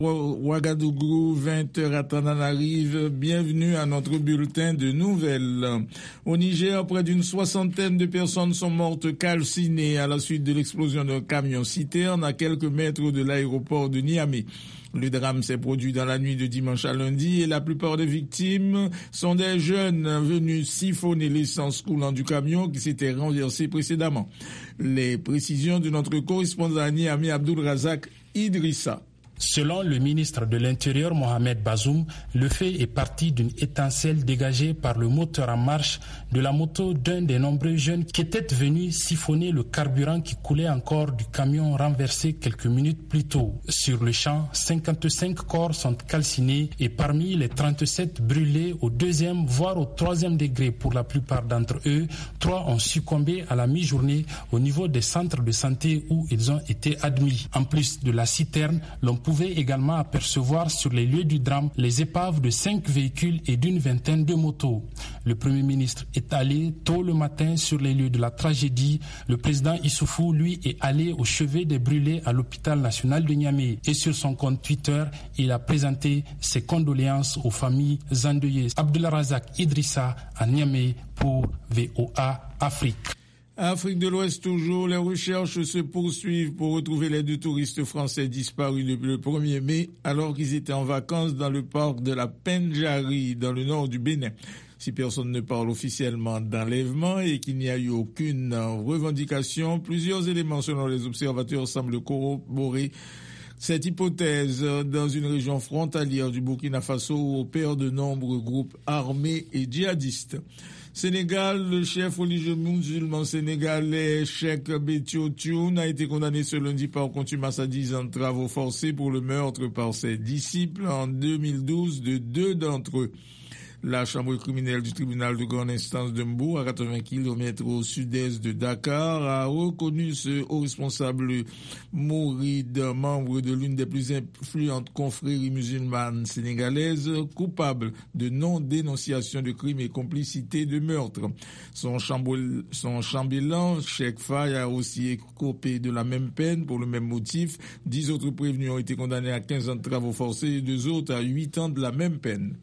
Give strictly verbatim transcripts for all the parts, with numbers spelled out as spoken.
Ouagadougou, vingt heures à Tananarive. Bienvenue à notre bulletin de nouvelles. Au Niger, près d'une soixantaine de personnes sont mortes calcinées à la suite de l'explosion d'un camion-citerne à quelques mètres de l'aéroport de Niamey. Le drame s'est produit dans la nuit de dimanche à lundi et la plupart des victimes sont des jeunes venus siphonner l'essence coulant du camion qui s'était renversé précédemment. Les précisions de notre correspondant à Niamey, Abdul Razak Idrissa. Selon le ministre de l'Intérieur Mohamed Bazoum, le fait est parti d'une étincelle dégagée par le moteur en marche de la moto d'un des nombreux jeunes qui étaient venus siphonner le carburant qui coulait encore du camion renversé quelques minutes plus tôt. Sur le champ, cinquante-cinq corps sont calcinés et parmi les trente-sept brûlés au deuxième voire au troisième degré pour la plupart d'entre eux, trois ont succombé à la mi-journée au niveau des centres de santé où ils ont été admis. En plus de la citerne, l'on pouvait également apercevoir sur les lieux du drame les épaves de cinq véhicules et d'une vingtaine de motos. Le Premier ministre est allé tôt le matin sur les lieux de la tragédie. Le président Issoufou, lui, est allé au chevet des brûlés à l'hôpital national de Niamey. Et sur son compte Twitter, il a présenté ses condoléances aux familles endeuillées. Abdelrazak Idrissa à Niamey pour V O A Afrique. Afrique de l'Ouest toujours, les recherches se poursuivent pour retrouver les deux touristes français disparus depuis le premier mai alors qu'ils étaient en vacances dans le parc de la Pendjari dans le nord du Bénin. Si personne ne parle officiellement d'enlèvement et qu'il n'y a eu aucune revendication, plusieurs éléments selon les observateurs semblent corroborer cette hypothèse. Dans une région frontalière du Burkina Faso où opèrent de nombreux groupes armés et djihadistes. Sénégal, le chef religieux musulman sénégalais Cheikh Béthio Thioune a été condamné ce lundi par contumace à dix ans de travaux forcés pour le meurtre par ses disciples en deux mille douze de deux d'entre eux. La chambre criminelle du tribunal de grande instance de Mbour, à quatre-vingts kilomètres au sud-est de Dakar, a reconnu ce haut responsable mouride, membre de l'une des plus influentes confréries musulmanes sénégalaises, coupable de non-dénonciation de crimes et complicité de meurtre. Son, chambol, son chambellan, Cheikh Faye, a aussi écopé de la même peine pour le même motif. Dix autres prévenus ont été condamnés à quinze ans de travaux forcés et deux autres à huit ans de la même peine.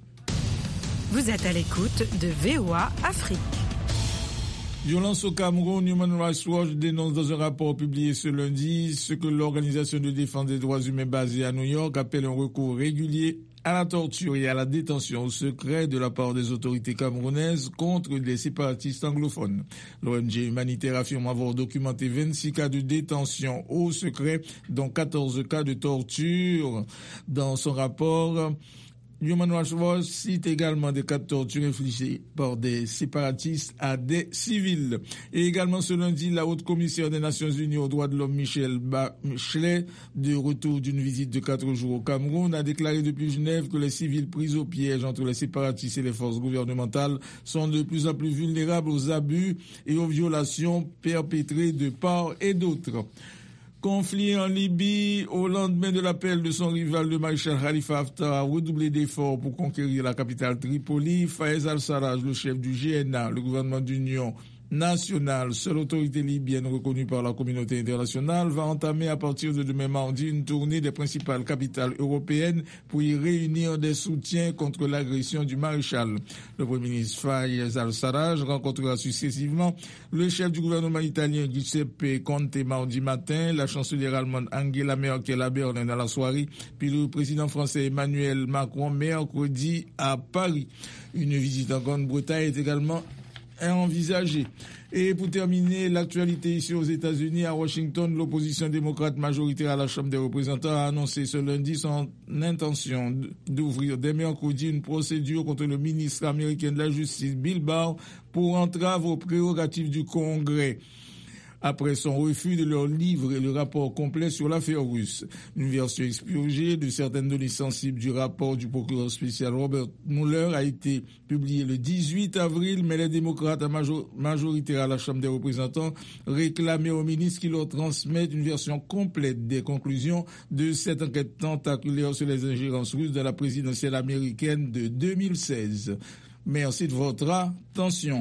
Vous êtes à l'écoute de V O A Afrique. Violence au Cameroun, Human Rights Watch dénonce dans un rapport publié ce lundi ce que l'organisation de défense des droits humains basée à New York appelle un recours régulier à la torture et à la détention au secret de la part des autorités camerounaises contre les séparatistes anglophones. L'O N G humanitaire affirme avoir documenté vingt-six cas de détention au secret, dont quatorze cas de torture. Dans son rapport, Human Rights Watch cite également des cas de torture infligés par des séparatistes à des civils. Et également ce lundi, la haute commissaire des Nations Unies aux droits de l'homme Michelle Bachelet, de retour d'une visite de quatre jours au Cameroun, a déclaré depuis Genève que les civils pris au piège entre les séparatistes et les forces gouvernementales sont de plus en plus vulnérables aux abus et aux violations perpétrées de part et d'autre. Conflit en Libye, au lendemain de l'appel de son rival, le maréchal Khalifa Haftar, a redoublé d'efforts pour conquérir la capitale Tripoli. Fayez al-Sarraj, le chef du G N A, le gouvernement d'union nationale, seule autorité libyenne reconnue par la communauté internationale, va entamer à partir de demain mardi une tournée des principales capitales européennes pour y réunir des soutiens contre l'agression du maréchal. Le Premier ministre Fayez al-Sarraj rencontrera successivement le chef du gouvernement italien Giuseppe Conte mardi matin, la chancelière allemande Angela Merkel à Berlin dans la soirée, puis le président français Emmanuel Macron mercredi à Paris. Une visite en Grande-Bretagne est également envisagé. Et pour terminer, l'actualité ici aux États-Unis, à Washington, l'opposition démocrate majoritaire à la Chambre des représentants a annoncé ce lundi son intention d'ouvrir dès mercredi une procédure contre le ministre américain de la Justice, Bill Barr, pour entrave aux prérogatives du Congrès, après son refus de leur livrer le rapport complet sur l'affaire russe. Une version expurgée de certaines données sensibles du rapport du procureur spécial Robert Mueller a été publiée le dix-huit avril, mais les démocrates major- majoritaires à la Chambre des représentants réclamaient au ministre qu'il leur transmette une version complète des conclusions de cette enquête tentaculaire sur les ingérences russes de la présidentielle américaine de deux mille seize. Merci de votre attention.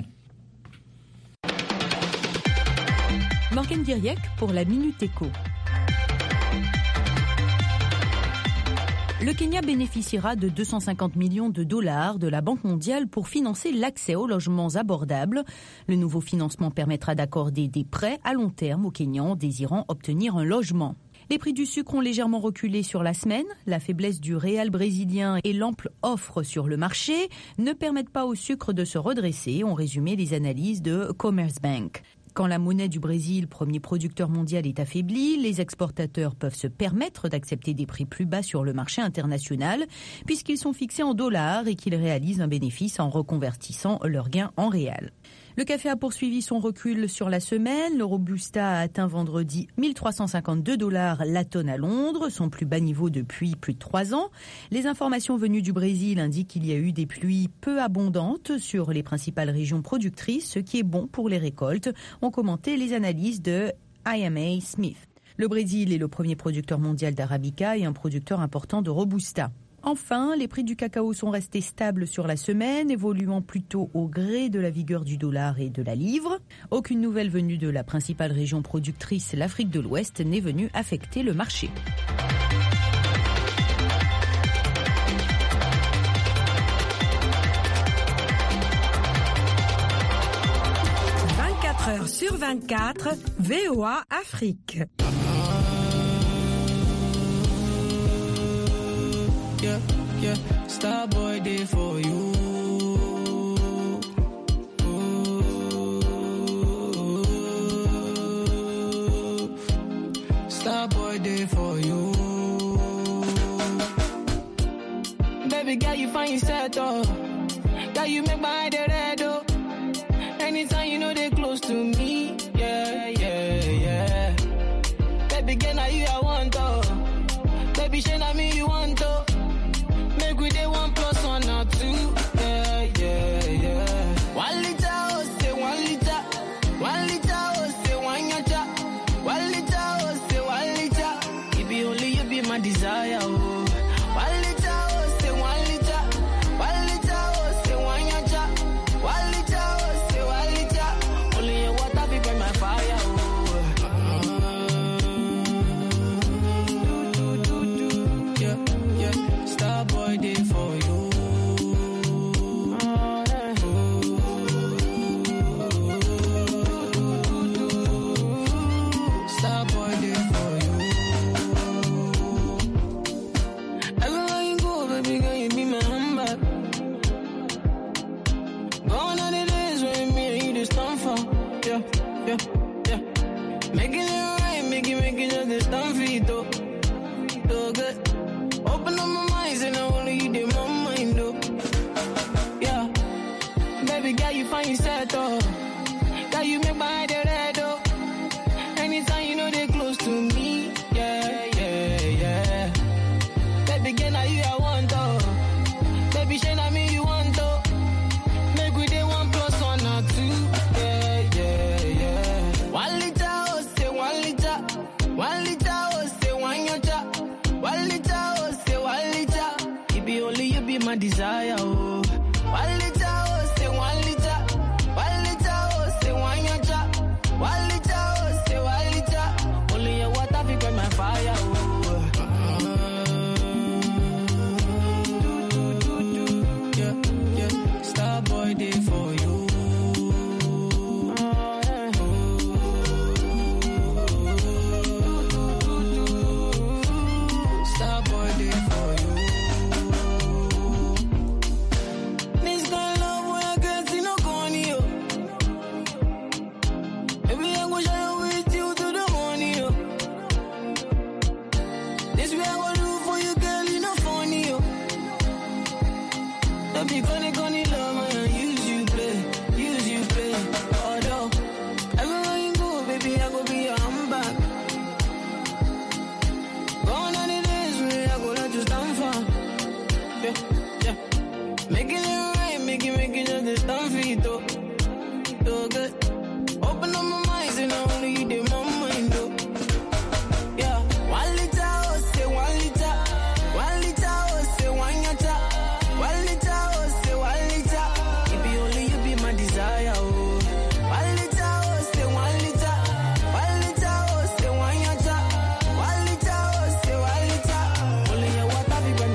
Morgane Diriec pour la Minute Éco. Le Kenya bénéficiera de deux cent cinquante millions de dollars de la Banque mondiale pour financer l'accès aux logements abordables. Le nouveau financement permettra d'accorder des prêts à long terme aux Kenyans désirant obtenir un logement. Les prix du sucre ont légèrement reculé sur la semaine. La faiblesse du réal brésilien et l'ample offre sur le marché ne permettent pas au sucre de se redresser, ont résumé les analyses de Commerce Bank. Quand la monnaie du Brésil, premier producteur mondial, est affaiblie, les exportateurs peuvent se permettre d'accepter des prix plus bas sur le marché international puisqu'ils sont fixés en dollars et qu'ils réalisent un bénéfice en reconvertissant leurs gains en réal. Le café a poursuivi son recul sur la semaine. Le Robusta a atteint vendredi mille trois cent cinquante-deux dollars la tonne à Londres, son plus bas niveau depuis plus de trois ans. Les informations venues du Brésil indiquent qu'il y a eu des pluies peu abondantes sur les principales régions productrices, ce qui est bon pour les récoltes, ont commenté les analyses de I M A Smith. Le Brésil est le premier producteur mondial d'Arabica et un producteur important de Robusta. Enfin, les prix du cacao sont restés stables sur la semaine, évoluant plutôt au gré de la vigueur du dollar et de la livre. Aucune nouvelle venue de la principale région productrice, l'Afrique de l'Ouest, n'est venue affecter le marché. vingt-quatre heures sur vingt-quatre, V O A Afrique. Yeah, yeah, Starboy day for you. Ooh, Starboy day for you. Baby girl, you find yourself oh. Girl, you make my head red oh. Anytime you know they close to me. Yeah, yeah, yeah. Baby girl, now you I want oh. Baby, shey na me you want oh. Make we day one plus one or two. Yeah, yeah, yeah. One liter, oh, say one liter. One liter, oh, say one yacha. One liter, oh, say one liter. If you only you be my desire, oh. One liter, oh, say one liter. One liter, oh, say one yacha. One liter, oh, say one liter. Only your water be burn my fire, oh. Do, do, do, do. Yeah, yeah. Starboy day for you. Starboy day for you. Everywhere you go, baby girl, you be my handbag. Gone are the days when me and you just stand for. Yeah, yeah, yeah. Making it right, make it, make it just a stand for you, though. So good. Open up my mind, and I only you did my mind, though. Yeah. Baby girl, you find yourself, though. Girl, you make my head red, though. Anytime you know they close to me. Yeah, yeah, yeah. Baby girl, now you I want, though. Baby, shey na me you want, though. Make we day one plus one or two. Yeah, yeah, yeah. One liter, oh, say one liter. One liter, oh, say one yacha. One liter, oh, say one liter. It be only you be my desire, oh. One liter, oh, say one liter. One liter, oh, say one yacha. One liter, oh, say one liter. Only your water be burn my fire, oh. Do, do, do, do. Yeah, yeah. Starboy day for you. Starboy day for you. This kind of love when I get see no corny, yo. Baby, I go shine with you to the morning, yo. This way I go do for you, girl, you know funny, yo. Don't be gonna gonna love man, use you play, use you play. Although everywhere you go, baby, I go be your handbag. Gone are the days when I go let you stand for. Yeah, yeah. Making